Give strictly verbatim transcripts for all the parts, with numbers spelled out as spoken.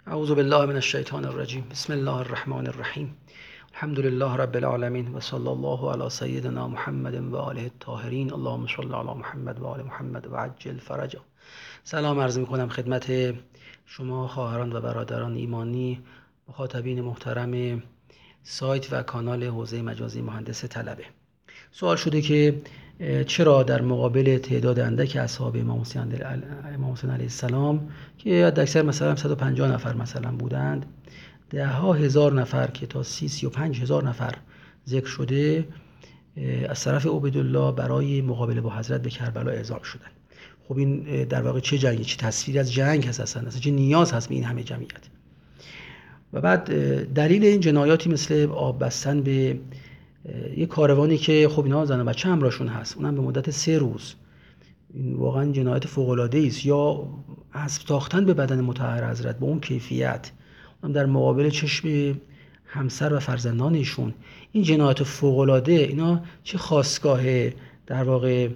اعوذ بالله من الشیطان الرجیم. بسم الله الرحمن الرحیم. الحمد لله رب العالمین و صلی الله علی سیدنا محمد و آله الطاهرین. اللهم صل علی محمد و آل محمد و عجل فرجا. سلام عرض میکنم خدمت شما خواهران و برادران ایمانی، مخاطبین محترم سایت و کانال حوزه مجازی مهندس طلبه. سوال شده که چرا در مقابل تعداد اندک اصحاب امام حسین علیه السلام که حداکثر مثلا صد و پنجاه نفر مثلا بودند، ده ها هزار نفر که تا سی سی و پنج هزار نفر ذکر شده از طرف عبیدالله برای مقابله با حضرت به کربلا اعزام شدند؟ خب این در واقع چه جنگی، چه تصویری از جنگ هست اصلا؟ اصلا چه نیاز هست به این همه جمعیت؟ و بعد دلیل این جنایاتی مثل آب بستن به یه کاروانی که خب اینا زن و بچه همراهشون هست، اونم به مدت سه روز، این واقعا جنایت فوق‌العاده‌ای است. یا اسب تاختن به بدن مطهر حضرت با اون کیفیت، اونم در مقابل چشم همسر و فرزندانشون، این جنایت فوق‌العاده. اینا چه خاستگاه در واقع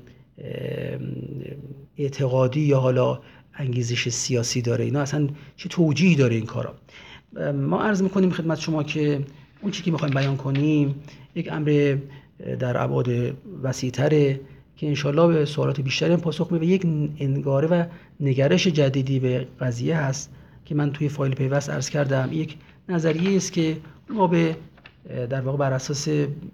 اعتقادی یا حالا انگیزش سیاسی داره؟ اینا اصلا چه توجیهی داره این کارا؟ ما عرض میکنیم خدمت شما که اون چیزی که میخوایم بیان کنیم یک امر در ابعاد وسیع‌تره که انشالله به سوالات بیشتری هم پاسخ میده. یک انگاره و نگرش جدیدی به قضیه هست که من توی فایل پیوست عرض کردم. یک نظریه است که ما به در واقع بر اساس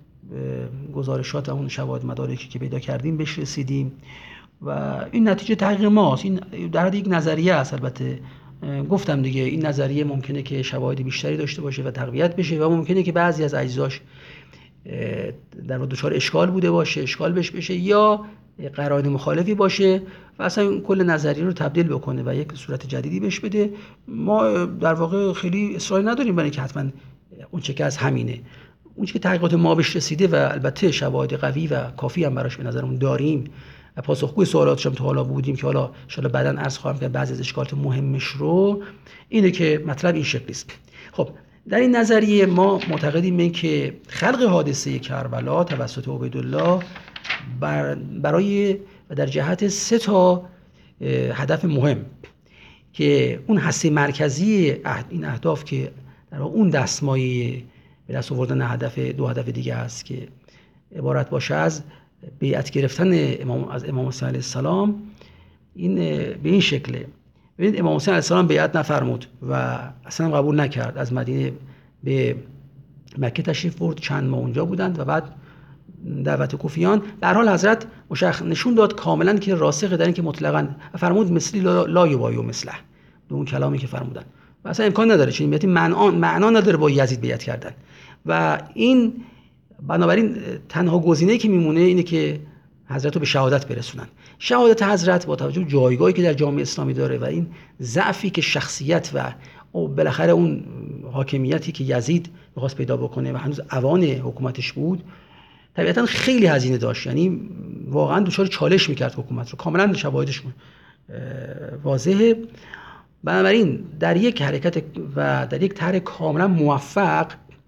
گزارشات اون شواهد مدارکی که پیدا کردیم بهش رسیدیم و این نتیجه تحقیق ماست. این در حد یک نظریه است. البته گفتم دیگه این نظریه ممکنه که شواهد بیشتری داشته باشه و تقویت بشه و ممکنه که بعضی از اجزاش در واقع دچار اشکال بوده باشه، اشکال بش بشه یا قرائن مخالفی باشه و اصلا کل نظریه رو تبدیل بکنه و یک صورت جدیدی بهش بده. ما در واقع خیلی اصرار نداریم برای اینکه حتما اون چه که از همینه، اون چه که تحقیقات ما بهش رسیده و البته شواهد قوی و کافی هم براش به نظرمون داریم و پاسخگوی سوالاتش هم تا حالا بودیم که حالا ان شاءالله بعداً عرض خواهم کرد بعضی از اشکالات مهمش رو، اینه که مطلب این شکلی است. خب در این نظریه ما معتقدیم این که خلق حادثه کربلا توسط عبیدالله برای و در جهت سه تا هدف مهم که اون هسته مرکزی این اهداف که در اون دستمایه به دست آوردن هدف دو هدف دیگه است که عبارت باشه از بیعت گرفتن امام از امام حسین علیه السلام. این به این شکله. ببینید امام حسین علیه السلام بیعت نفرمود و اصلا قبول نکرد. از مدینه به مکه تشریف برد، چند ماه اونجا بودند و بعد دعوت کوفیان. در حال حضرت مشخص نشون داد کاملا که راسخ در این که مطلقاً فرمود مثلی لا یبایع مثله، به اون کلامی که فرمودن و اصلا امکان نداره چنین بیعتی معنا معنا نداره با یزید بیعت کردن. و این بنابراین تنها گزینه‌ای که میمونه اینه که حضرت رو به شهادت برسونن. شهادت حضرت با توجه به جایگاهی که در جامعه اسلامی داره و این ضعفی که شخصیت و بالاخره اون حاکمیتی که یزید می‌خواست پیدا بکنه و هنوز اوان حکومتش بود، طبیعتاً خیلی هزینه داشت. یعنی واقعاً دچار چالش می‌کرد حکومت رو. کاملاً شواهدش واضحه. بنابراین در یک حرکت و در یک طرح کاملاً موفق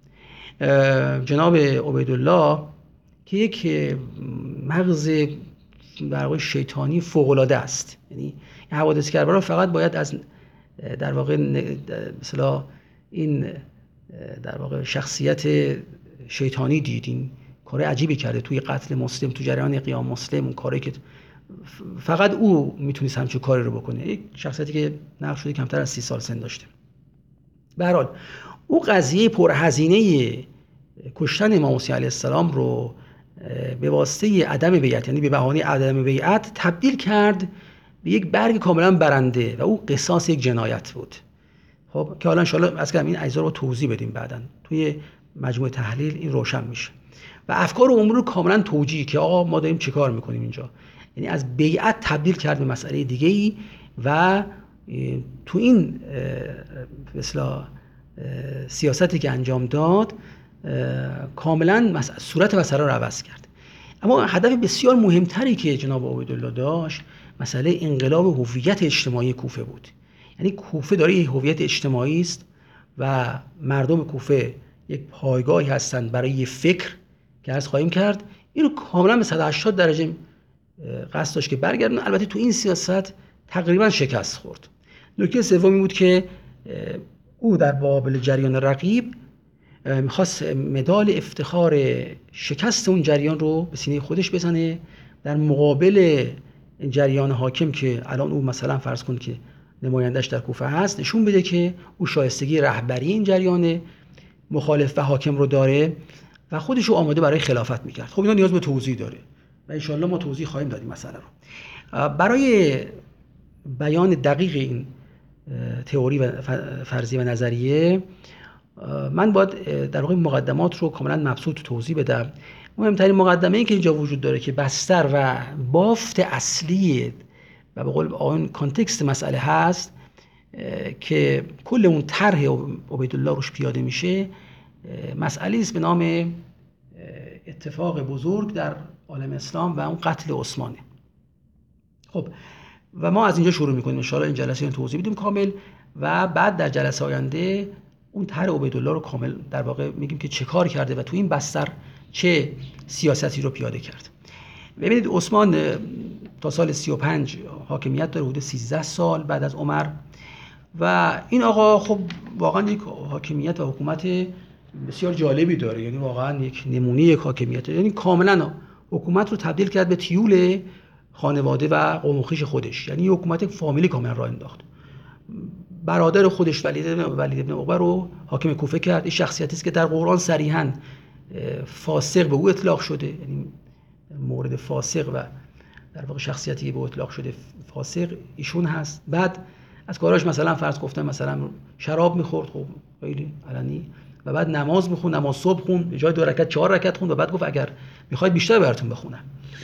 جناب عبیدالله که یک مغز در واقع شیطانی فوق‌العاده است، یعنی این حوادث کربلا فقط باید از در واقع مثلا این در واقع شخصیت شیطانی دید. این کار عجیبی کرده توی قتل مسلم، تو جریان قیام مسلم، اون کاری که فقط او میتونست همچین کاری رو بکنه. یک شخصیتی که نقش شده کمتر از سی سال سن داشته. به هر حال او قضیه پرهزینه کشتن امام حسین علیه السلام رو به واسطه عدم بیعت، یعنی به بهانه عدم بیعت، تبدیل کرد به یک برگ کاملا برنده و او قصاص یک جنایت بود. خب که حالا ان شاء الله از کردم این اجزا رو توضیح بدیم بعداً توی مجموعه تحلیل این روشن میشه و افکار و امور رو کاملا توجیه که آقا ما داریم چیکار میکنیم اینجا. یعنی از بیعت تبدیل کرد به مسئله دیگه‌ای و تو این مثلا سیاستی که انجام داد کاملا صورت مسئله رو عوض کرد. اما هدف بسیار مهمتری که جناب عبیدالله داشت مسئله انقلاب هویت اجتماعی کوفه بود. یعنی کوفه داره یک هویت اجتماعی است و مردم کوفه یک پایگاهی هستند برای فکر که عرض خواهیم کرد. این رو کاملا به صد و هشتاد درجه قصد داشت که برگردن. البته تو این سیاست تقریبا شکست خورد. نکته سومی بود که او در مقابل جریان رقیب میخواست مدال افتخار شکست اون جریان رو به سینه خودش بزنه، در مقابل جریان حاکم که الان او مثلا فرض کن که نمایندش در کوفه هست، نشون بده که او شایستگی رهبری این جریان مخالف و حاکم رو داره و خودش رو آماده برای خلافت میکرد. خب اینا نیاز به توضیح داره و انشالله ما توضیح خواهیم داد این مسئله رو. برای بیان دقیق این تئوری و فرضیه و نظریه من باید در واقع مقدمات رو کاملا مبسوط توضیح بدم. مهمترین مقدمه این که اینجا وجود داره که بستر و بافت اصلی و به قول آن کانتکست مسئله هست که کل اون طرح عبیدالله روش پیاده میشه، مسئله است به نام اتفاق بزرگ در عالم اسلام و اون قتل عثمانه. خب و ما از اینجا شروع میکنیم ان شاءالله این جلسه رو توضیح بدیم کامل و بعد در جلسه آینده اون طرح عبیدالله رو کامل در واقع میگیم که چه کار کرده و تو این بستر چه سیاستی رو پیاده کرد. ببینید عثمان تا سال سی و پنج حاکمیت داره، حدود سیزده سال بعد از عمر، و این آقا خب واقعا یک حاکمیت و حکومت بسیار جالبی داره، یعنی واقعا یک نمونه یک حاکمیت داره. یعنی کاملا حکومت رو تبدیل کرد به تیول خانواده و قوم و خویش خودش، یعنی یک حکومت فامیلی کاملا راه انداخت. برادر خودش ولید ابن ولید ابن عقبه رو حاکم کوفه کرد. این شخصیتی است که در قرآن صریحاً فاسق به او اطلاق شده، یعنی مورد فاسق و در واقع شخصیتی به او اطلاق شده فاسق ایشون هست. بعد از کاراش مثلا فرض گفتم مثلا شراب می‌خورد، خب خیلی علنی، و بعد نماز می‌خوند، نماز صبح خوند، به جای دو رکعت چهار رکعت خوند و بعد گفت اگر می‌خواید بیشتر براتون بخونم.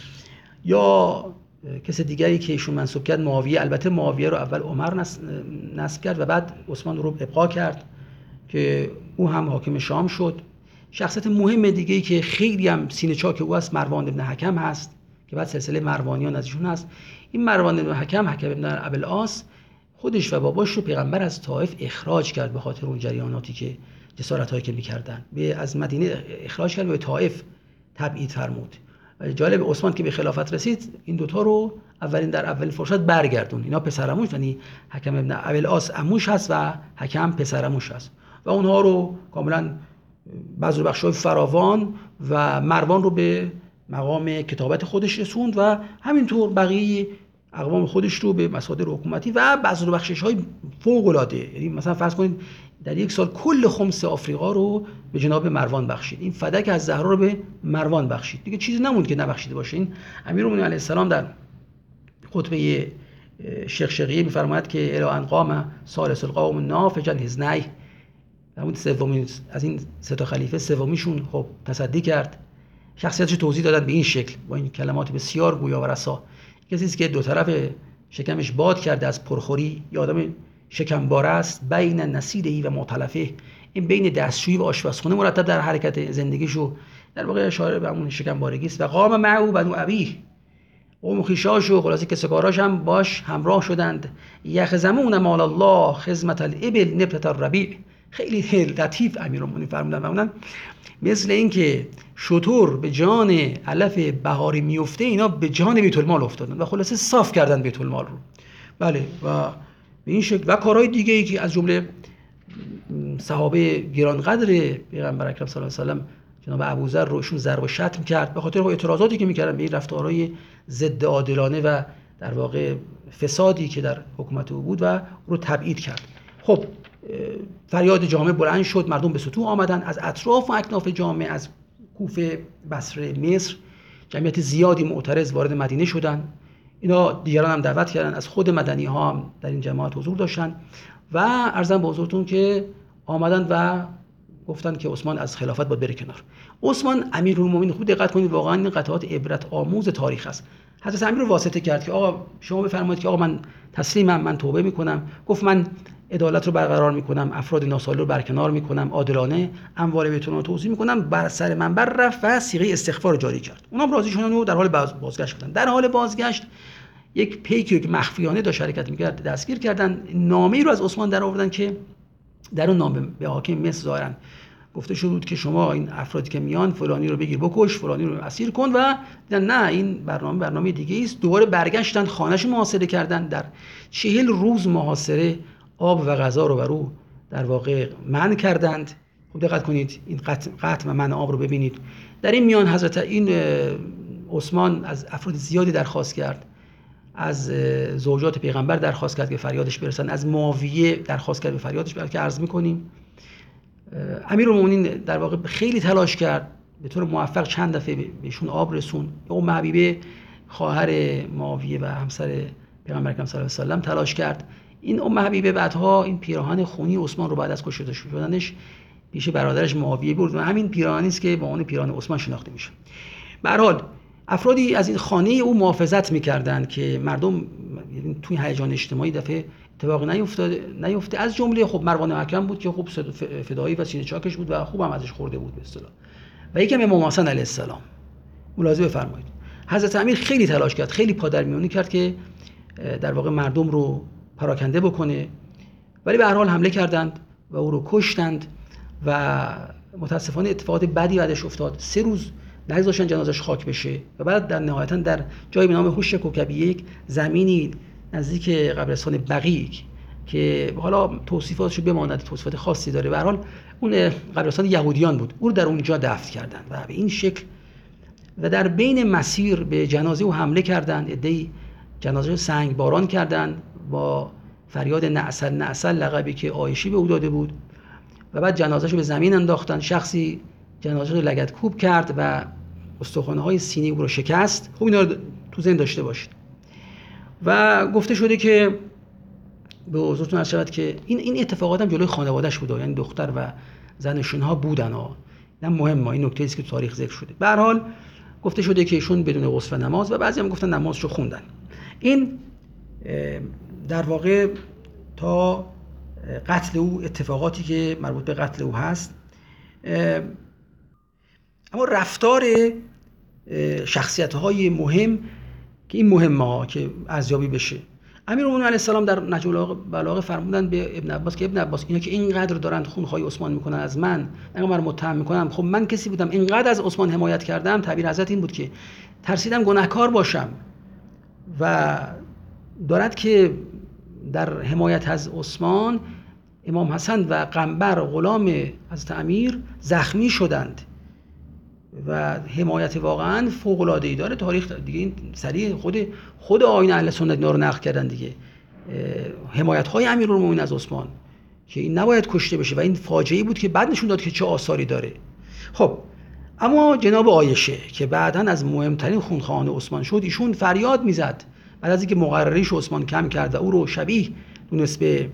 یا کس دیگری که ایشون منصوب کرد معاویه، البته معاویه رو اول عمر نصب کرد و بعد عثمان رو ابقا کرد که او هم حاکم شام شد. شخصیت مهم دیگه‌ای که خیلی هم سینه چاک او است مروان ابن حکم هست که بعد سلسله مروانیان از ایشون هست. این مروان ابن حکم، حکم ابن ابوالعاص، خودش و باباش رو پیغمبر از طائف اخراج کرد به خاطر اون جریاناتی که جسارتایی که می‌کردن. به از مدینه اخراج کرد و به طائف تبعید فرمود. جالب عثمان که به خلافت رسید این دوتا رو اولین در اولین فرصت برگردون. اینا پسرعموش، یعنی حکم ابن ابوالعاص عموش هست و حکم پسرعموش هست و اونها رو کاملا بذل بخشای فراوان و مروان رو به مقام کتابت خودش رسوند و همینطور بقیه اقوام خودش رو به مصادر حکومتی و بذل بخشش‌های فوق‌العاده. یعنی مثلا فرض کنید در یک سال کل خمس آفریقا رو به جناب مروان بخشید، این فدک از زهرا رو به مروان بخشید، دیگه چیزی نموند که نبخشیده باشه. این امیرالمومنین علیه السلام در خطبه شقشقیه می‌فرماید که الی ان قام ثالث القوم نافجا حزنی، اون سومین از این سه تا خلیفه سومیشون خب تصدی کرد. شخصیتش توضیح دادن به این شکل با این کلمات بسیار گویا و رسا: کسی است که دو طرف شکمش باد کرده از پرخوری، یا آدم شکمبار است، بین نسیدهی و مطلفه، این بین دستشویی و آشپزخونه مرتب در حرکت زندگیشو در واقع اشاره به اون شکمبارگی است. و قام معه بنو ابیه، قوم خویشاش و خلاصه کسکاراش هم باش همراه شدند. یخزمون مال الله خزمت الابل نبتة الربیع. خیلی لطیف امیرالمومنین فرمودن، فرمودن مثل این که شطور به جان علف بهاری میفته، اینا به جان بیت المال افتادن و خلاصه صاف کردن بیت المال رو. بله، و به این شکل و کارهای دیگه ای که از جمله صحابه گرانقدر پیغمبر اکرم صلی الله علیه و سلم جناب ابوذر رو ایشون ضرب و شتم کرد به خاطر اعتراضاتی که میکردن به این رفتارهای ضد عادلانه و در واقع فسادی که در حکومت او بود و او رو تبعید کرد. خب فریاد جامعه بلند شد، مردم به سطوح آمدن از اطراف و اکناف جامعه، از کوفه، بصره، مصر، جمعیت زیادی معترض وارد مدینه شدن. اینا دیگران هم دعوت کردن، از خود مدنی ها هم در این جماعت حضور داشتن و عرضم به حضورتون که آمدن و گفتن که عثمان از خلافت باید بره کنار. عثمان امیرالمومنین، خوب دقت کنید، واقعا این قطعات عبرت آموز تاریخ است. حضرت امیر رو واسطه کرد که آقا شما بفرمایید که آقا من تسلیمم، من توبه میکنم. گفت من عدالت رو برقرار میکنم، افراد ناسالم رو برکنار میکنم، عادلانه اموال بیت المال رو توزیع میکنم. بر سر منبر رفت و صیغه استغفار رو جاری کرد. اونام راضی شدن و در حال بازگشت بودن. در حال بازگشت یک پیکی که مخفیانه داشت حرکت میکرد دستگیر کردن. نامه‌ای رو از عثمان در آوردن که در اون نامه به حاکم مصر ظاهرا گفته شده بود که شما این افرادی که میان فلانی رو بگیر بکش، فلانی رو اسیر کن، و نه این برنامه برنامه دیگه است. دوباره برگشتن، خانه‌شو محاصره کردن. در چهل روز محاصره آب و غذا رو بر او در واقع منع کردند. خوب دقت کنید این قطع, قطع و منع آب رو ببینید. در این میان حضرت این عثمان از افراد زیادی درخواست کرد، از زوجات پیغمبر درخواست کرد که فریادش برسن، از معاویه درخواست کرد به فریادش برسن که عرض می‌کنیم. امیرالمومنین در واقع خیلی تلاش کرد، به طور موفق چند دفعه بهشون آب رسون. ام حبیبه خواهر معاویه و همسر پیغمبر اکرم صلی الله علیه و سلم تلاش کرد. این ام حبیبه بعدها این پیراهن خونی عثمان رو بعد از کشته شدنش پیش برادرش معاویه برد و همین پیراهنی است که با عنوان پیراهن عثمان شناخته میشه. به هر حال افرادی از این خانه او محافظت می‌کردند که مردم توی هیجان اجتماعی دفعه اتفاقی نیفتاد نیفته. از جمله خب مروان حکم بود که خب فدایی و سینه چاکش بود و خوبم ازش خورده بود به اصطلاح. و یکم امام حسن علیه السلام. ملاحظه بفرمایید. حضرت امیر خیلی تلاش کرد، خیلی پادرمیونی کرد که در واقع مردم رو پراکنده بکنه، ولی به هر حال حمله کردند و او رو کشتند و متاسفانه اتفاقات بدی بعدش افتاد. سه روز نگذاشتن جنازش خاک بشه و بعد در نهایتا در جایی به نام هوش کوکبی، یک زمینی نزدیک قبرستان بقیع که حالا توصیفاتش بماند، توصیفات خاصی داره، به هر حال اون قبرستان یهودیان بود، او رو در اونجا دفن کردند و به این شکل و در بین مسیر به جنازه او حمله کردند. عده‌ای جنازه رو سنگ باران کردند با فریاد نعسل نعسل، لقبی که عایشی به او داده بود، و بعد جنازه رو به زمین انداختن. شخصی جنازه رو لگدکوب کرد و استخوان‌های سینه او رو شکست. خوب اینا رو تو ذهن داشته باشید. و گفته شده که به حضورتون عرض شود که این این اتفاقات هم جلوی خانواده‌اش بود، یعنی دختر و زنشون‌ها بودن ها. این مهمه، این نکته است که تو تاریخ ذکر شده. به هر حال گفته شده که ایشون بدون غسل و نماز، و بعضی هم گفتن نمازشو خوندن. این در واقع تا قتل او اتفاقاتی که مربوط به قتل او هست. اما رفتار شخصیت‌های مهم که این مهمه ها که ارزیابی بشه. امیرالمومنین علیه السلام در نهج البلاغه فرمودن به ابن عباس که ابن عباس اینا که اینقدر دارند خونخوای عثمان میکنن از من، اینقدر متهم میکنم، خب من کسی بودم اینقدر از عثمان حمایت کردم؟ تعبیر حضرت این بود که ترسیدم گناهکار باشم و دارد که در حمایت از عثمان امام حسن و قنبر غلام حضرت امیر زخمی شدند و حمایت واقعا فوق العاده ای داره. تاریخ دیگه این سریع خود خود آیین اهل سنت اینا رو نقل کردن دیگه، حمایت های امیرالمومنین از عثمان که این نباید کشته بشه و این فاجعه‌ای بود که بعد نشون داد که چه آثاری داره. خب اما جناب عایشه که بعداً از مهمترین خونخواهان عثمان شد، ایشون فریاد میزد بعد از اینکه مقرریش عثمان کم کرد و او رو شبیه دونست به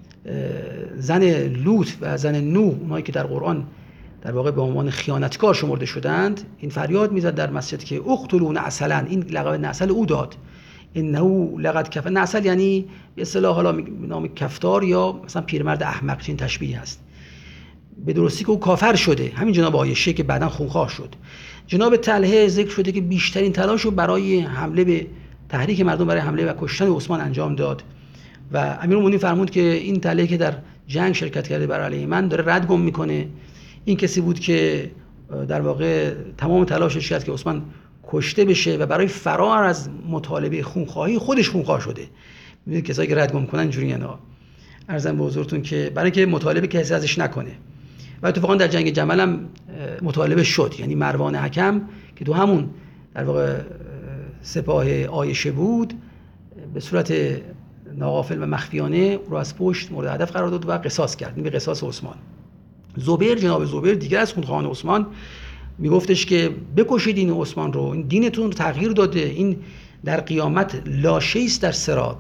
زن لوط و زن نوح، اونایی که در قرآن در واقع به عنوان خیانتکار شمرده شدند، این فریاد میزد در مسجد که اقتلوا نعسلا، این لقب نعسل او داد. انه لقد کفر، نعسل یعنی به اصطلاح حالا نام کفتار یا مثلا پیرمرد احمق، چنین تشبیهی هست، به درستی که او کافر شده. همین جناب عایشه که بعداً خونخواه شد. جناب طلحه ذکر شده که بیشترین تلاش رو برای حمله به تحریک مردم برای حمله و کشتن عثمان انجام داد و امیرالمومنین فرمود که این طلحه که در جنگ شرکت کرده بر علیه من داره رد گم میکنه. این کسی بود که در واقع تمام تلاشش کرد که عثمان کشته بشه و برای فرار از مطالبه خونخواهی خودش خونخواه شده. می‌بینید کسایی که رد گم میکنن اینجوری اینا. عرضم به حضورتون که برای اینکه مطالبه کسی ازش نکنه. و اتفاقا در جنگ جمل هم مطالبه شد، یعنی مروان حکم که تو همون در واقع سپاه عایشه بود به صورت ناغافل و مخفیانه رو از پشت مورد هدف قرار داد و قصاص کرد. این به قصاص عثمان. زبیر، جناب زبیر دیگر از خونخواهان عثمان، میگفتش که بکشید این عثمان رو، این دینتون رو تغییر داده، این در قیامت لاشه است در صراط.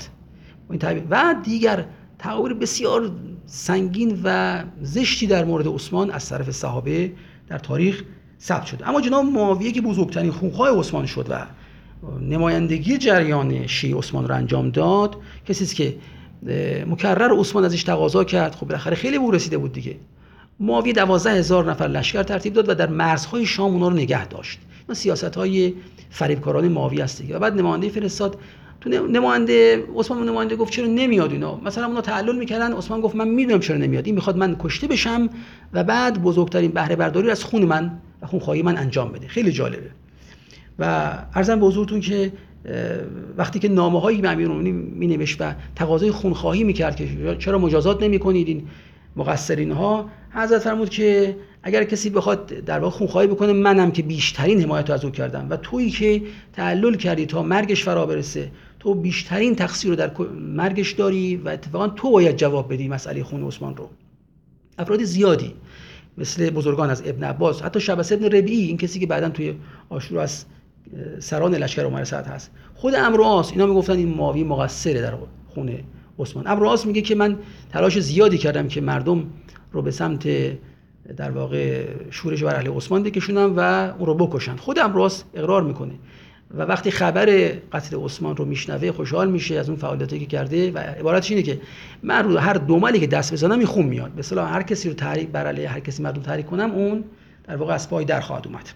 و دیگر تعابیر بسیار سنگین و زشتی در مورد عثمان از طرف صحابه در تاریخ ثبت شده. اما جناب معاویه که بزرگترین خونخواه عثمان شد و نمایندگی جریان شیعه عثمان را انجام داد، کسی است که مکرر عثمان ازش تقاضا کرد. خب بالاخره خیلی به او رسیده بود دیگه. معاویه دوازده هزار نفر لشکر ترتیب داد و در مرزهای شام اونا رو نگه داشت. اینا سیاست‌های فریبکارانه معاویه است دیگه. و بعد نماینده فرستاد. تو نماینده عثمان نماینده گفت چرا نمیاد اینا؟ مثلا اونا تعلل میکردن، عثمان گفت من میدونم چرا نمیاد، این میخواد من کشته بشم و بعد بزرگترین بهره برداری از خون من و خونخواهی من انجام بده. خیلی جالبه. و عرضم به حضورتون که وقتی که نامه‌هایی به امیرالمومنین می‌نوشت و تقاضای خونخواهی میکرد که چرا مجازات نمی‌کنید، این مقصرین ها حضرت فرمود که اگر کسی بخواد در واقع خونخواهی بکنه، منم که بیشترین حمایت از او کردم و تویی که تعلل کردی تا مرگش فرا برسه، تو بیشترین تقصیر رو در مرگش داری و اتفاقا تو باید جواب بدی مسئله خون عثمان رو. افراد زیادی مثل بزرگان از ابن عباس، حتی شبس ابن ربیعی، این کسی که بعداً توی عاشورا از سران لشکر عمر سعد هست، خود عمرو عاص، اینا میگفتن این معاویه مقصره در خون عثمان. عمرو عاص میگه که من تلاش زیادی کردم که مردم رو به سمت در واقع شورش بر علیه عثمان بکشونم و اون رو بکشن. خود عمرو عاص اقرار میکنه و وقتی خبر قتل عثمان رو میشنوه خوشحال میشه از اون فعالیتی که کرده و عبارتش اینه که من رو هر دملی که دست بزنم این خون میاد، به اصطلاح هر کسی رو تحریک بر علیه هر کسی مردم تحریک کنم اون در واقع از پای در خواهد اومد.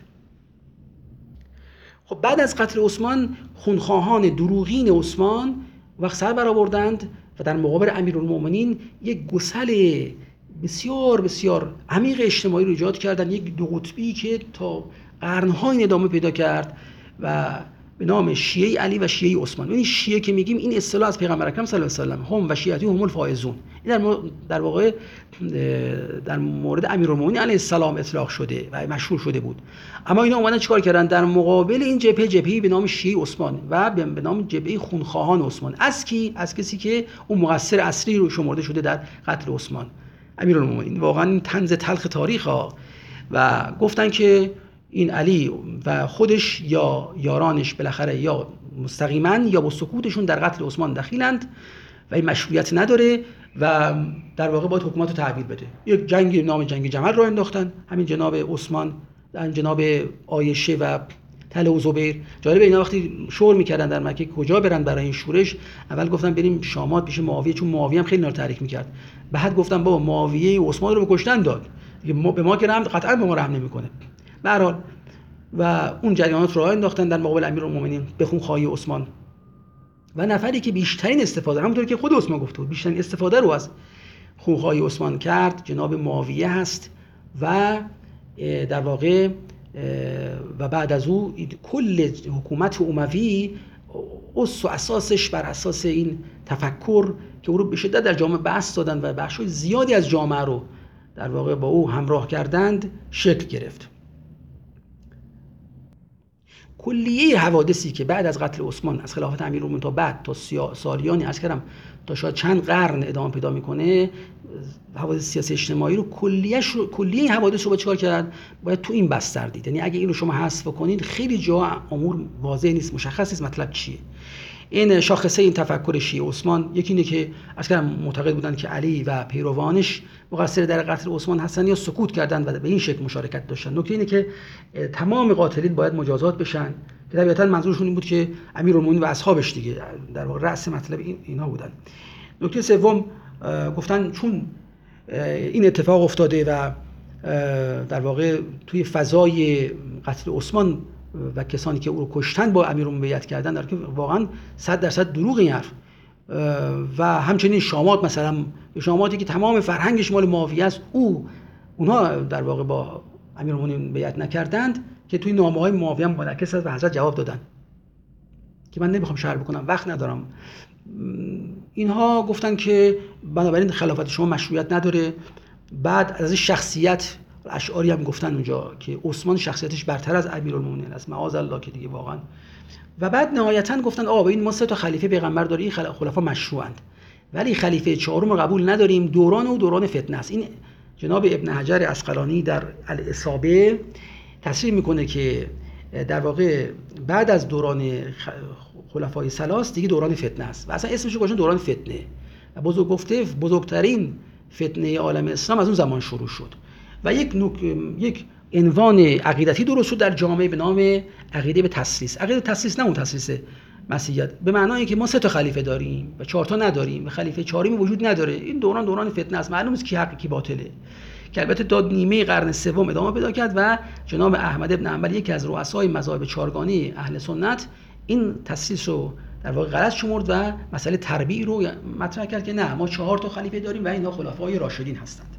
خب بعد از قتل عثمان خونخواهان دروغین عثمان وقت سر برآوردند و در مقابل امیرالمومنین یک گسل بسیار بسیار عمیق اجتماعی رو ایجاد کردن، یک دو قطبی که تا قرن‌های ادامه پیدا کرد و به نام شیعه علی و شیعه عثمان. این شیعه که میگیم این اصطلاح از پیغمبر اکرم صلی الله علیه و سلم، هم و شیعتی هم الفائزون، این در در واقع در مورد امیرالمومنین علیه السلام اطلاق شده و مشهور شده بود. اما اینا اومدن چیکار کردن؟ در مقابل این جبهه، جبهه‌ای به نام شیعه عثمان و به نام جبهه خونخواهان عثمان، از کی؟ از کسی که اون مقصر اصلی رو شمرده شده در قتل عثمان، امیرالمومنین. واقعا این طنز تلخ تاریخ ها. و گفتن که این علی و خودش یا یارانش بالاخره یا مستقیما یا با سکوتشون در قتل عثمان دخیلند و این مشروعیت نداره و در واقع باید حکومت رو تحویل بده. یک جنگ نام جنگ جمل رو انداختن، همین جناب عثمان، جناب عایشه و طلحه و زبیر. جالب اینا وقتی شور میکردن در مکه کجا برن برای این شورش، اول گفتن بریم شامات پیش معاویه، چون معاویه هم خیلی اینا رو تحریک میکرد. بعد گفتن بابا معاویه عثمان رو به کشتن داد، دیگه به ما که رحم قطعا به ما رحم نمیکنه. به هر حال و اون جریانات رو انداختن در مقابل امیرالمومنین به خونخواهی عثمان و نفری که بیشترین استفاده، همونطور که خود عثمان گفته بود، بیشترین استفاده رو از خونخواهی عثمان کرد جناب معاویه هست و در واقع و بعد از او کل حکومت اموی اس و اساسش بر اساس این تفکر که او رو به شدت در جامعه بسط دادن و بخشای زیادی از جامعه رو در واقع با او همراه کردند شکل گرفت. کلیه حوادثی که بعد از قتل عثمان از خلافت امیرالمومنین تا بعد تا سالیانی از کردم تا شاید چند قرن ادامه پیدا میکنه، حوادث سیاسی اجتماعی رو کلیهش رو کلیه این حوادث رو با چیکار کرد؟ باید تو این بستر دید. یعنی اگه این رو شما حذف کنید خیلی جا امور واضح نیست، مشخص نیست مطلب چیه. این شاخصه این تفکر شیعه عثمان یکی اینه که از کردم معتقد بودن که علی و پیروانش مقصر در قتل عثمان هستن یا سکوت کردن و به این شکل مشارکت داشتن. نکته اینه که تمام قاتلین باید مجازات بشن که طبیعتاً منظورشون این بود که امیرالمومنین و اصحابش دیگه در واقع رأس مطلب اینا بودن. نکته سوم گفتن چون این اتفاق افتاده و در واقع توی فضای قتل عثمان و کسانی که او رو کشتن با امیرالمومنین بیعت کردن، در که واقعا صد درصد دروغ این حرف. و همچنین شامات، مثلا شاماتی که تمام فرهنگش مال معاویه است، او اونها در واقع با امیرالمومنین بیعت نکردند که توی نامه‌های معاویه هم منعکس است و حضرت جواب دادن که من نمیخوام شرح بکنم، وقت ندارم. اینها گفتن که بنابراین خلافت شما مشروعیت نداره. بعد از شخصیت اشعاری هم گفتن اونجا که عثمان شخصیتش برتر از امیرالمومنین است، معاذ الله، که دیگه واقعا. و بعد نهایتاً گفتن آقا این ما سه تا خلیفه پیغمبر داریم، این خلفا مشروعند، ولی خلیفه چهارم رو قبول نداریم، دوران او دوران فتنه است. این جناب ابن حجر عسقلانی در الاصابه تصریح میکنه که در واقع بعد از دوران خلفای ثلاث دیگه دوران فتنه است و اصلا اسمش رو گذاشتن دوران فتنه. و بزرگ گفته بزرگترین فتنه عالم اسلام از اون زمان شروع شد و یک نوک، یک عنوان عقیدتی درست شد در جامعه به نام عقیده به تثلیث. عقیده تثلیث نه اون تثلیث مسیحیت، به معنای که ما سه تا خلیفه داریم و چهار تا نداریم و خلیفه چهارمی وجود نداره. این دوران دوران فتنه است، معلومه کی حق کی باطله، که البته تا نیمه قرن سوم ادامه پیدا کرد و جناب احمد ابن حنبل یکی از رؤسای مذاهب چهارگانه اهل سنت این تثلیث رو در واقع غلط شمرد و مسئله تربیع رو مطرح کرد که نه، ما چهار تا خلیفه داریم و اینها خلفای راشدین هستند.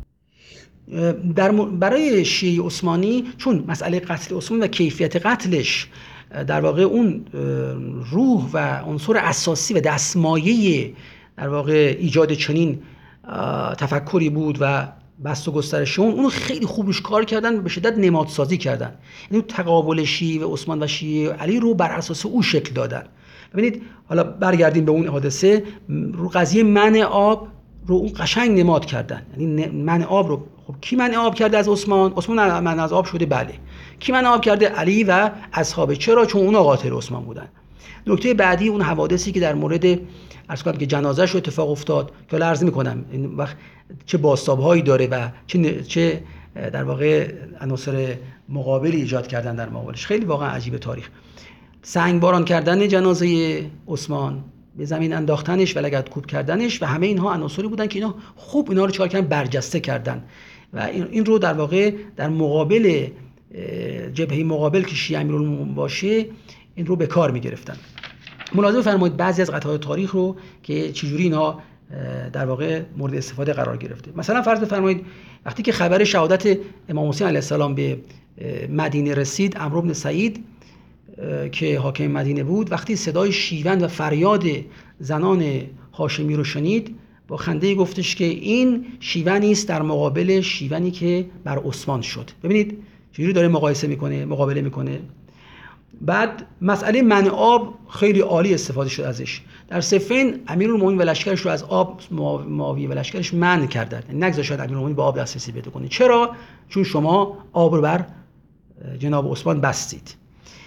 در برای شیعه عثمانی چون مسئله قتل عثمان و کیفیت قتلش در واقع اون روح و عنصر اساسی و دستمایه در واقع ایجاد چنین تفکری بود و بست و گسترش اون اونو خیلی خوب روش کار کردن و به شدت نمادسازی کردن. یعنی تقابل شیعه و عثمان و شیعه علی رو بر اساس او شکل دادن. ببینید حالا برگردیم به اون حادثه، رو قضیه منع آب رو اون قشنگ نماد کردن. یعنی منع آب رو، خب کی منع آب کرده از عثمان؟ عثمان منع از آب شده، بله. کی منع آب کرده؟ علی و اصحاب. چرا؟ چون اونا قاطر عثمان بودن. نکته بعدی اون حوادثی که در مورد عرض کنم که جنازه‌ش رو اتفاق افتاد که حالا عرض می‌کنم این وقت چه بازتاب‌هایی داره و چه چه در واقع عناصر مقابلی ایجاد کردن در مقابلش. خیلی واقعا عجیبه تاریخ. سنگ باران کردن جنازه عثمان، به زمین انداختنش و لگدکوب کردنش و همه اینها عناصری بودن که اینا خوب اینا رو چیکار کردن؟ برجسته کردن و این رو در واقع در مقابل جبهه مقابل که شیعه امیرالمومنین باشه این رو به کار می‌گرفتن. ملاحظه بفرمایید بعضی از قطعات تاریخ رو که چجوری اینا در واقع مورد استفاده قرار گرفته. مثلا فرض بفرمایید وقتی که خبر شهادت امام حسین علیه السلام به مدینه رسید، عمرو بن سعید که حاکم مدینه بود وقتی صدای شیون و فریاد زنان هاشمی رو شنید، با خنده گفتش که این شیونی است در مقابل شیونی که بر عثمان شد. ببینید چجوری داره مقایسه میکنه، مقابله میکنه. بعد مسئله منع آب خیلی عالی استفاده شد ازش. در صفین امیرالمومنین و لشکرش رو از آب معاویه و لشکرش منع کردند، نگذاشتن امیرالمومنین به آب دسترسی پیدا کنه. چرا؟ چون شما آب رو بر جناب عثمان بستید.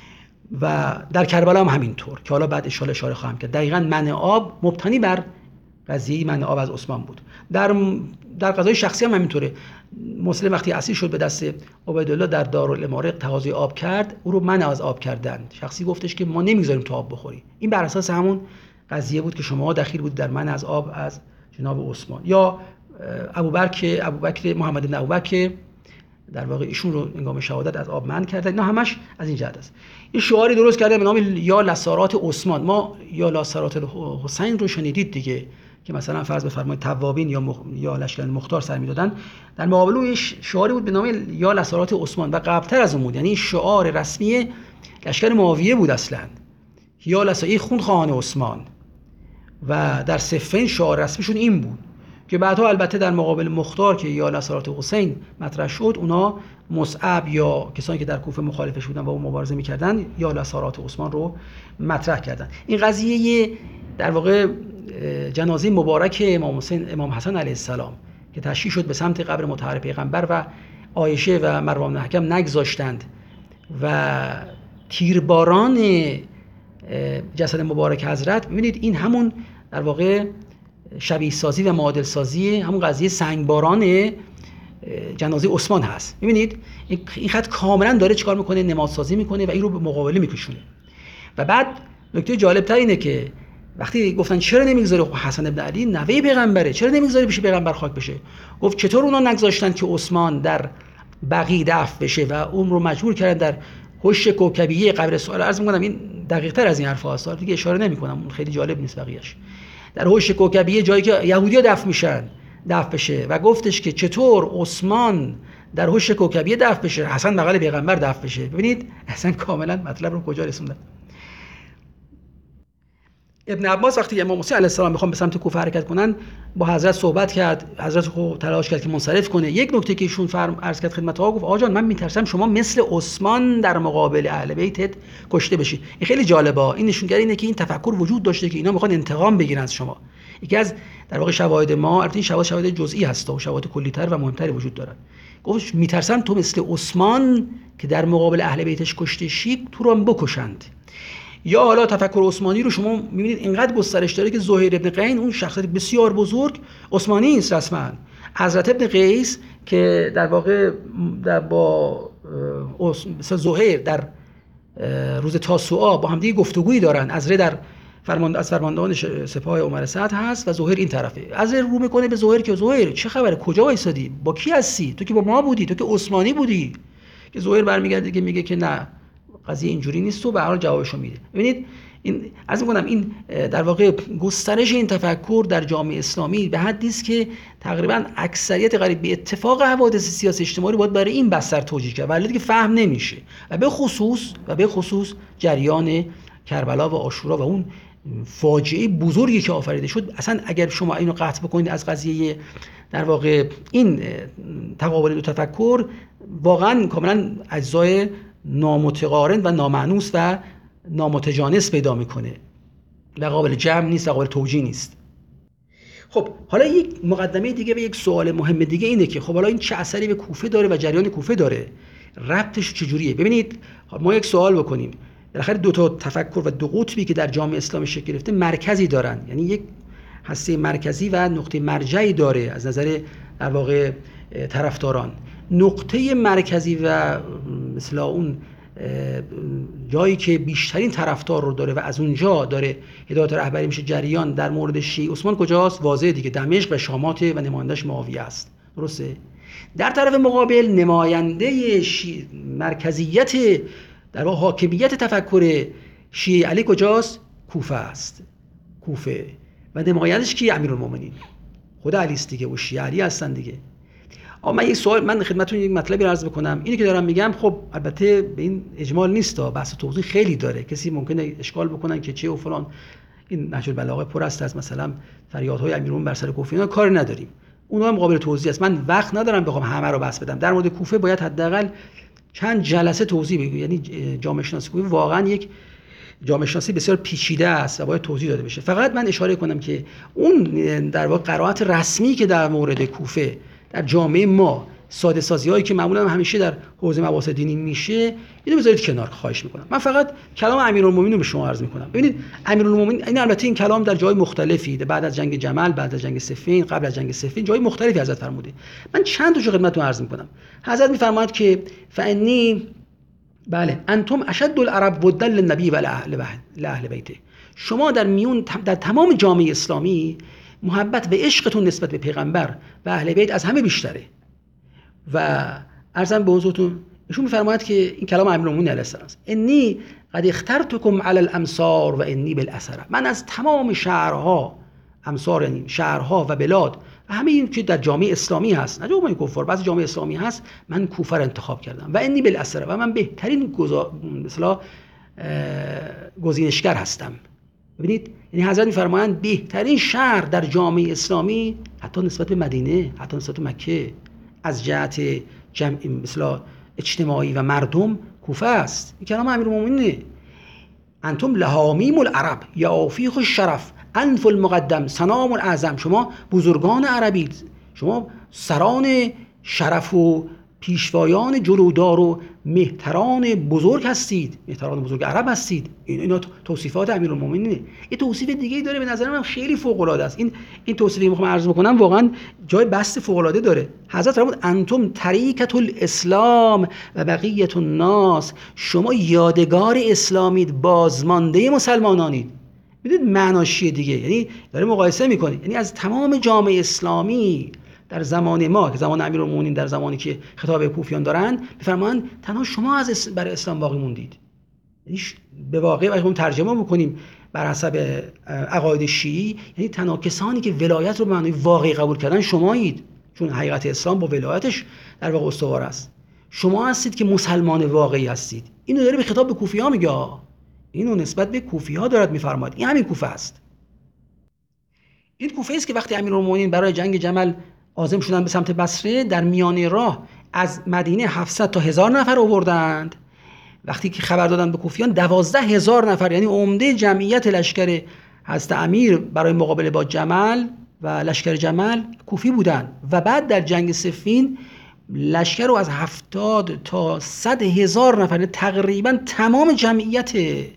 و در کربلا هم همینطور که حالا بعد اشاره اشاره خواهم کرد. دقیقاً منع آب مبتنی بر قضیه منع آب از عثمان بود. در در قضای شخصی هم همینطوره. مسلم وقتی اسیر شد به دست عبیدالله در دارالاماره تقاضای آب کرد، او رو منع از آب کردند. شخصی گفتش که ما نمیگذاریم تو آب بخوری. این بر اساس همون قضیه بود که شما دخیل بود در منع از آب از جناب عثمان. یا ابوبکر ابوبکر محمد بن ابوبکر در واقع ایشون رو هنگام شهادت از آب منع کردن. اینا همش از این جهت است. یه شعاری درست کرده به نام یا لسارات عثمان. ما یا لسارات حسین رو شنیدید دیگه که مثلا فرض بفرمایید توابین یا مخ... یا لشکر مختار سر میدادن. در مقابل اون شعاری بود به نام یا لسارات عثمان و قبلتر از اون بود، یعنی شعار رسمی لشکر معاویه بود اصلا، یا لسای خونخوان عثمان. و در صفین شعار رسمیشون این بود که بعدها البته در مقابل مختار که یا لسارات حسین مطرح شد، اونا مصعب یا کسانی که در کوفه مخالفش بودن و اون مبارزه می‌کردن یا لسارات عثمان رو مطرح کردن. این قضیه در واقع جنازه مبارک امام حسین امام حسن علیه السلام که تشییع شد به سمت قبر مطهر پیغمبر و عایشه و مروان بن حکم نگذاشتند و تیرباران جسد مبارک حضرت. ببینید این همون در واقع شبیه سازی و معادل سازی همون قضیه سنگباران جنازه عثمان هست. ببینید این خط کاملا داره چیکار میکنه؟ نمادسازی میکنه و این رو به مقابله میکشونه. و بعد نکته جالب تر اینه که وقتی گفتن چرا نمیگذاری حسن ابن علی نوه پیغمبره، چرا نمیگذاری پیش پیغمبر خاک بشه؟ گفت چطور اونا نگذاشتن که عثمان در بقیع دفن بشه و اون رو مجبور کردن در حش کوکبیه قبر سوال. عرض میکنم این دقیق تر از این حرف هاست دیگه، اشاره نمیکنم، اون خیلی جالب نیست بقیه‌اش. در حش کوکبیه جایی که یهودی‌ها دفن میشن دفن بشه و گفتش که چطور عثمان در حش کوکبیه دفن بشه، حسن بغل پیغمبر دفن بشه. ببینید اصلا کاملا مطلب رو کجا رسوندن. ابن عباس وقتی امام حسین علیه السلام میخوام به سمت کوفه حرکت کنن با حضرت صحبت کرد، حضرت خود تلاش کرد که منصرف کنه. یک نکته که ایشون فرم عرض کرد خدمت آقا، گفت آقا جان من میترسم شما مثل عثمان در مقابل اهل بیتت کشته بشید. این خیلی جالبه. این نشونگر اینه که این تفکر وجود داشته که اینا میخوان انتقام بگیرن از شما. یکی از در واقع شواهد ما، البته این شواهد شواهد جزئی هست و شواهد کلی‌تر و مهمتری وجود داره. گفت میترسم تو مثل عثمان که در مقابل اهل بیتش کشته شی تو رو هم بکشند. یا حالا تفکر عثمانی رو شما می‌بینید اینقدر گسترش داره که زهیر ابن قین اون شخصیت بسیار بزرگ عثمانی است رسما. حضرت ابن قیس که در واقع در با مثلا زهیر در روز تاسوعا با هم دیگه گفتگویی دارن. عزره در فرمانده از فرماندهان سپاه عمر سعد هست و زهیر این طرفه. عزره رو میکنه به زهیر که زهیر چه خبره، کجا وایسادی، با کی هستی، تو که با ما بودی، تو که عثمانی بودی. که زهیر برمیگرده که میگه که نه قضیه اینجوری نیست و به هر حال جوابشو میده. ببینید این عرض می‌کنم این در واقع گسترش این تفکر در جامعه اسلامی به حدی است که تقریبا اکثریت قریب به اتفاق حوادث سیاسی اجتماعی باید برای این بستر توجیه کرد، ولی دیگه فهم نمیشه. و به خصوص و به خصوص جریان کربلا و عاشورا و اون فاجعه بزرگی که آفریده شد. اصلا اگر شما اینو قطع بکنید از قضیه در واقع این تقابل دو تفکر، واقعا کاملا اجزای نامتقارن و نامانوس و نامتجانس پیدا میکنه و قابل جمع نیست و قابل توجیه نیست. خب حالا یک مقدمه دیگه و یک سوال مهم دیگه اینه که خب حالا این چه اثری به کوفه داره و جریان کوفه داره، ربطش چجوریه؟ ببینید ما یک سوال بکنیم، بالاخره دو تا تفکر و دو قطبی که در جامعه اسلامی شکل گرفته مرکزی دارن، یعنی یک هسته مرکزی و نقطه مرجعی داره از نظر در واقع طرفداران. نقطه مرکزی و مثلا اون جایی که بیشترین طرفدار رو داره و از اونجا داره هدایت رهبری میشه جریان در مورد شیعه عثمان کجاست؟ واضحه دیگه، دمشق و شامات و نمایندش معاویه است. درسته؟ در طرف مقابل نماینده شی... مرکزیت در واقع حاکمیت تفکر شیعه علی کجاست؟ کوفه است. کوفه و نمایندش کی؟ امیرالمومنین، خود علی است دیگه، و شیعه علی هستن دیگه. اما من یک سوال، من خدمتتون یک مطلبی عرض بکنم. اینی که دارم میگم خب البته به این اجمال نیست، بحث توضیح خیلی داره، کسی ممکنه اشکال بکنن که چه و فلان. این نهج البلاغه پر است از مثلا فریادهای امیرالمومنین بر سر کوفه، اینا کار نداریم، اونها هم قابل توضیح است. من وقت ندارم بخوام همه رو بس بدم. در مورد کوفه باید حداقل چند جلسه توضیح بگم، یعنی جامعه شناسی کوفه واقعا یک جامعه شناسی بسیار پیچیده است و باید توضیح داده بشه. فقط من اشاره کنم که اون در واقع قرائت رسمی که در مورد کوفه در جامعه ما، ساده سازی هایی که معمولا همیشه در حوزه مباحث دینی میشه، اینو بذارید کنار، خواهش میکنم. من فقط کلام امیرالمومنین رو به شما عرض میکنم. ببینید امیرالمومنین، این البته این کلام در جای مختلفی، بعد از جنگ جمل، بعد از جنگ صفین، قبل از جنگ صفین، جای مختلفی حضرت فرموده. من چند تاشو خدمتتون عرض میکنم. حضرت میفرماید که فانی بله انتم اشد العرب ودا للنبی و لاهل بیته، شما در میون در تمام جامعه اسلامی محبت و عشقتون نسبت به پیغمبر و اهل بیت از همه بیشتره. و عرضم به حضورتون ایشون میفرماید که این کلام امیرالمومنین علیه السلام است، انی قد اخترتکم علی الامصار و انی بالاثر، من از تمام شهرها، امصار یعنی شهرها و بلاد و همه این که در جامعه اسلامی هست، نه جامعه کفار، بعضی جامعه اسلامی هست، من کوفه رو انتخاب کردم و انی بالاثر، و من بهترین گزا... مثلا گزینشگر هستم. ببینید یعنی حضرت میفرمایند بهترین شهر در جامعه اسلامی حتی نسبت به مدینه، حتی نسبت به مکه، از جهت جمع مثلا اجتماعی و مردم کوفه است. این کلام امیرالمومنینه. انتم لحامیم العرب یافیخ الشرف انف المقدم سنام الاعظم، شما بزرگان عربید، شما سران شرف و پیشوایان جلودار و مهتران بزرگ هستید، مهتران بزرگ عرب هستید. این اینا توصیفات امیرالمومنینه. یه توصیف دیگه داره به نظر من خیلی فوق العاده است. این این توصیفی که میخوام عرض بکنم واقعا جای بحث فوق العاده داره. حضرت فرمود انتم طریقة الاسلام و بقیة الناس، شما یادگار اسلامید، بازمانده مسلمانانید. ببینید معناش چیه دیگه، یعنی داره مقایسه میکنه، یعنی از تمام جامعه اسلامی در زمان ما که زمان امیرالمومنین، در زمانی که خطاب کوفیان دارن میفرمایند تنها شما از برای اسلام باقی موندید. یعنی به واقع اگه ترجمه بکنیم بر حسب عقاید شیعی، یعنی تنها کسانی که ولایت رو به معنای واقعی قبول کردن شمایید، چون حقیقت اسلام با ولایتش در واقع استوار است. شما هستید که مسلمان واقعی هستید. اینو داره به خطاب به کوفی‌ها میگه، اینو نسبت به کوفی‌ها دارد میفرماید. این همین کوفه است. این کوفه است که وقتی امیرالمومنین برای جنگ جمل عازم شدن به سمت بصره، در میانه راه از مدینه هفتصد تا هزار نفر آوردند. وقتی که خبر دادن به کوفیان، دوازده هزار نفر، یعنی عمده جمعیت لشکر حضرت امیر برای مقابله با جمل و لشکر جمل کوفی بودند. و بعد در جنگ صفین لشکر رو از هفتاد تا صد هزار نفر، تقریبا تمام جمعیت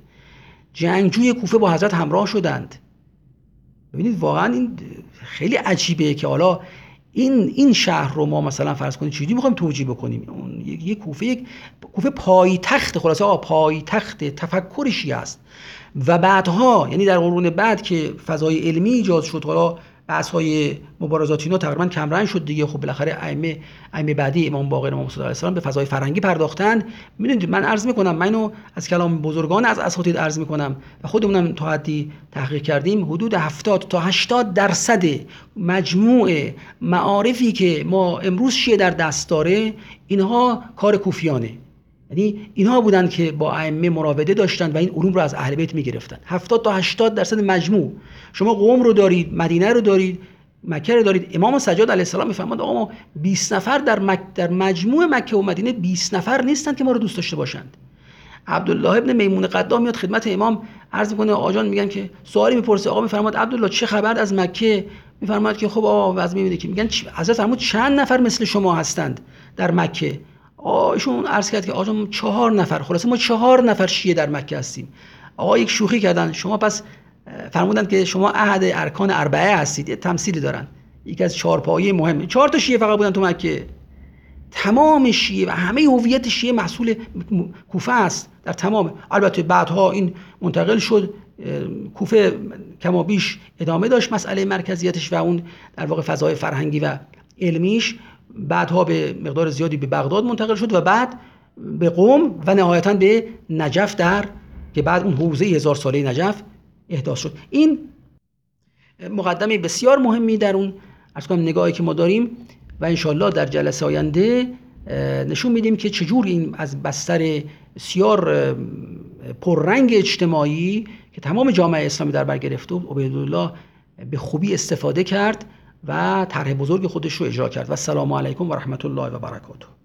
جنگجوی کوفه با حضرت همراه شدند. ببینید واقعا این خیلی عجیبه که حالا این این شهر رو ما مثلا فرض کنید چجوری می‌خوایم توجیه بکنیم. اون یک کوفه یک کوفه پایتخت، خلاصه آ پایتخت تفکر شیعه است. و بعدها یعنی در قرون بعد که فضای علمی ایجاد شد، حالا بحث‌های مبارزاتی اینا تقریبا کمرنگ شد دیگه. خب بالاخره ائمه ائمه بعدی امام باقر، امام صادق علیه السلام به فضای فرنگی پرداختند. می‌دونید من عرض می‌کنم، من اینو از کلام بزرگان از اساتید عرض می‌کنم و خودمونم تا حدی تحقیق کردیم، حدود هفتاد تا هشتاد درصد مجموع معارفی که ما امروز شیعه در دست داره، اینها کار کوفیانه. یعنی اینها بودن که با ائمه مراوده داشتن و این علوم رو از اهل بیت میگرفتن. هفتاد تا هشتاد درصد مجموع. شما قم رو دارید، مدینه رو دارید، مکه رو دارید. امام سجاد علیه السلام میفرماد آقا ما بیست نفر در مک... در مجموع مکه و مدینه بیست نفر نیستن که ما رو دوست داشته باشند. عبدالله ابن میمون قدام میاد خدمت امام عرض میکنه آقا جان، میگن که سوالی میپرسه، آقا میفرماد عبدالله چه خبر از مکه؟ میفرماد که خب آقا وضع میبینه که میگن حضرت فرمود چند نفر مثل شما هستند در مکه؟ آقا ایشون عرض کرد که آقا جان چهار نفر. خلاصه ما چهار نفر شیعه در مکه هستیم. آقا یک شوخی کردن، شما پس فرمودند که شما احد ارکان اربعه هستید. تمثیلی دارن، یکی از چهار پایه مهمه. چهار تا شیعه فقط بودن تو مکه. تمام شیعه و همه هویت شیعه محصول کوفه است در تمام. البته بعدها این منتقل شد کوفه، کما بیش ادامه داشت مسئله مرکزیتش و اون در واقع فضای فرهنگی و علمیش. بعدها به مقدار زیادی به بغداد منتقل شد و بعد به قم و نهایتاً به نجف، در که بعد اون حوزه هزار ساله نجف احداث شد. این مقدمه بسیار مهمی در اون عرض کنم نگاهی که ما داریم و انشالله در جلسه آینده نشون میدیم که چجور این از بستر بسیار پررنگ اجتماعی که تمام جامعه اسلامی در بر گرفته عبیدالله به خوبی استفاده کرد و طرح بزرگ خودش رو اجرا کرد. و السلام علیکم و رحمت الله و برکاته.